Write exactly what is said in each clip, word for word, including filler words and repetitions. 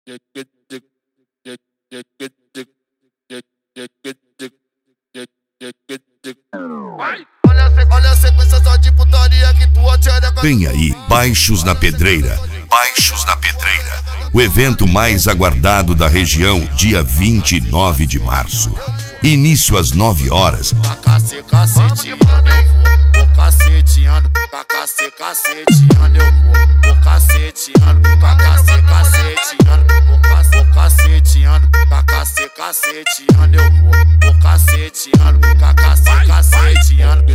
Olha a sequência só de putaria que tua tchereca. Vem aí, Baixos na Pedreira. Baixos na Pedreira. O evento mais aguardado da região, dia vinte e nove de março. Início às nove horas. Pra cacete, caceteando eu vou. Vou caceteando, pra cacete, caceteando eu vou. Vou caceteando, pra cacete, caceteando. Vou caceteando, pra cacete, caceteando eu vou. Vou caceteando, pra cacete, caceteando.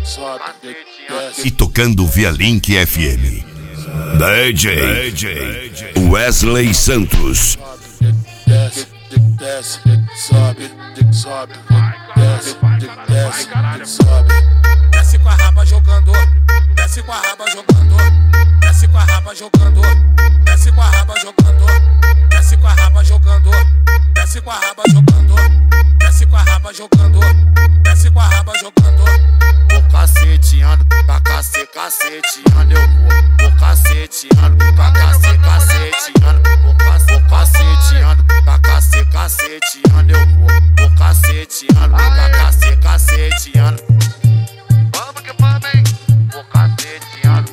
E tocando via Link F M. D J Wesley Santos. Desce, desce, sobe, sobe, desce, desce, sobe. Desce com a raba jogando, desce com a raba jogando, desce com a raba jogando, desce com a raba jogando, desce com a raba jogando, desce com a raba jogando, desce com a raba jogando, desce com a raba jogando. Vou caceteando, pra cacete, caceteando eu vou. Vou caceteando, pra cacete, caceteando. Vou caceteando, pra cacete, caceteando eu vou. Vou caceteando, pra cacete, caceteando. Vamos que vamos, hein? Vou caceteando.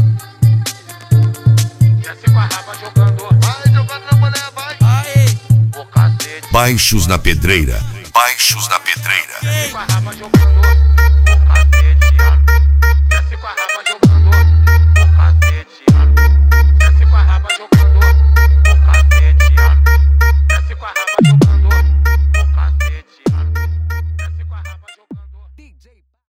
Desce com a raba jogando. Vai jogando na mulher, vai. Vou caceteando. Baixos na Pedreira. Baixos na Pedreira. Desce com a raba jogando.